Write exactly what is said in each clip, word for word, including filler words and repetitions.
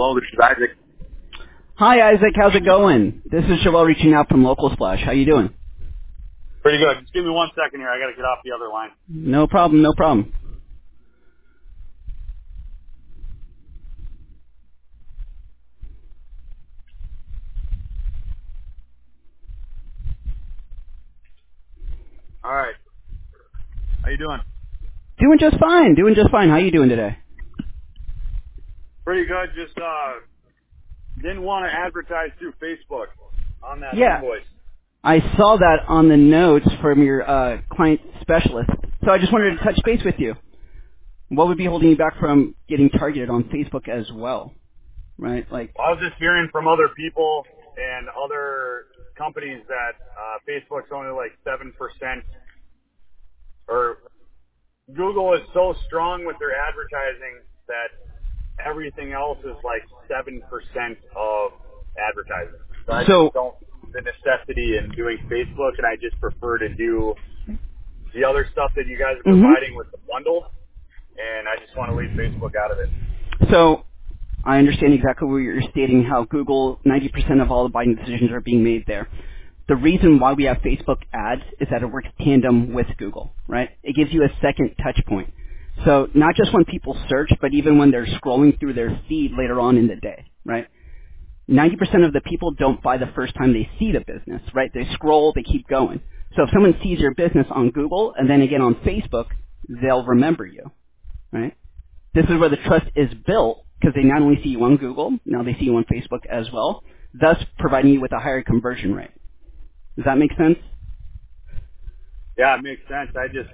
Hello, this is Isaac. Hi, Isaac. How's it going? This is Joel reaching out from Local Splash. How you doing? Pretty good. Just give me one second here. I got to get off the other line. No problem. No problem. All right. How you doing? Doing just fine. Doing just fine. How you doing today? Pretty good. Just uh, didn't want to advertise through Facebook on that Yeah. invoice. I saw that on the notes from your uh, client specialist. So I just wanted to touch base with you. What would be holding you back from getting targeted on Facebook as well? Right? Like, Well, I was just hearing from other people and other companies that uh, Facebook's only like seven percent, or Google is so strong with their advertising that everything else is like seven percent of advertising. So I just so, don't see the necessity in doing Facebook, and I just prefer to do the other stuff that you guys are hmm providing with the bundle, and I just want to leave Facebook out of it. so I understand exactly what you're stating, how Google, ninety percent of all the buying decisions are being made there. The reason why we have Facebook ads is that it works tandem with Google, right? It gives you a second touch point. So not just when people search, but even when they're scrolling through their feed later on in the day, right? ninety percent of the people don't buy the first time they see the business, right? They scroll, they keep going. So if someone sees your business on Google and then again on Facebook, they'll remember you, right? This is where the trust is built because they not only see you on Google, now they see you on Facebook as well, thus providing you with a higher conversion rate. Does that make sense? Yeah, it makes sense. I just,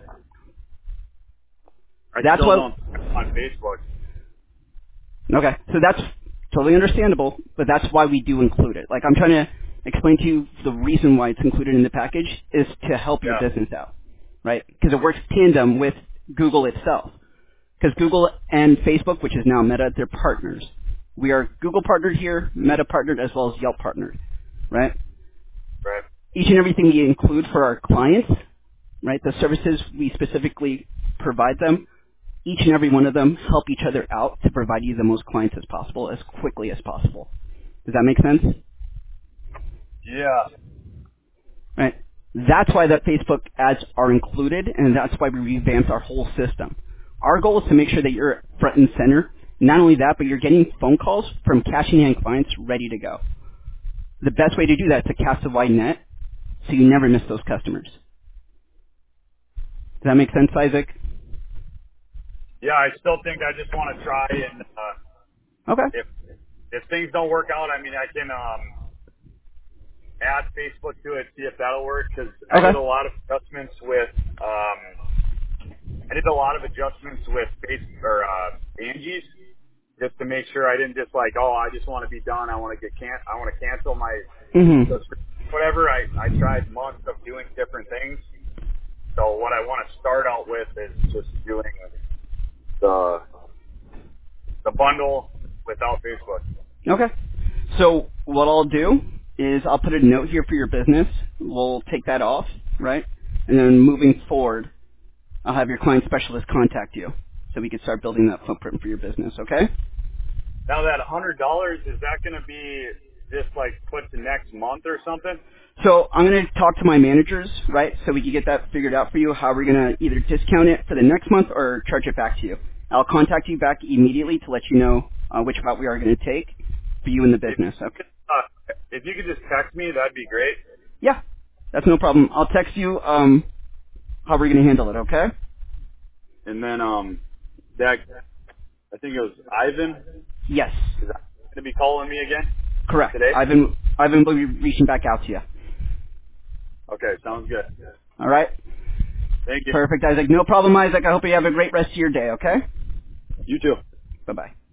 I That's still what, don't on Facebook. okay, so that's totally understandable, but that's why we do include it. Like I'm trying to explain to you the reason why it's included in the package is to help your Yeah. business out, right? Because it works tandem with Google itself. Because Google and Facebook, which is now Meta, they're partners. We are Google partnered here, Meta partnered, as well as Yelp partnered, right? Right. Each and everything we include for our clients, right, the services we specifically provide them, each and every one of them help each other out to provide you the most clients as possible, as quickly as possible. Does that make sense? Yeah. Right? That's why that Facebook ads are included, and that's why we revamped our whole system. Our goal is to make sure that you're front and center. Not only that, but you're getting phone calls from cash-in-hand clients ready to go. The best way to do that is to cast a wide net so you never miss those customers. Does that make sense, Isaac? Yeah, I still think I just want to try, and uh, Okay. if if things don't work out, I mean, I can um, add Facebook to it, see if that'll work, because I did Okay. a lot of adjustments with um, I did a lot of adjustments with face or uh, Angie's just to make sure I didn't just like, oh, I just want to be done. I want to get can I want to cancel my Mm-hmm. whatever. I I tried months of doing different things. So what I want to start out with is just doing the the bundle without Facebook. Okay. So what I'll do is I'll put a note here for your business. We'll take that off, right? And then moving forward, I'll have your client specialist contact you so we can start building that footprint for your business, okay? Now that one hundred dollars, is that going to be just like put to next month or something? So I'm going to talk to my managers, right, so we can get that figured out for you, how we're going to either discount it for the next month or charge it back to you. I'll contact you back immediately to let you know uh, which route we are going to take for you in the If, business, okay? uh, if you could just text me, that'd be great. Yeah, that's no problem. I'll text you um, how we're going to handle it, okay? And then um, that I think it was Ivan. Yes, Is that going to be calling me again correct. today? Ivan, Ivan will be reaching back out to you. Okay, sounds good. All right? Thank you. Perfect, Isaac. No problem, Isaac. I hope you have a great rest of your day, okay? You too. Bye-bye.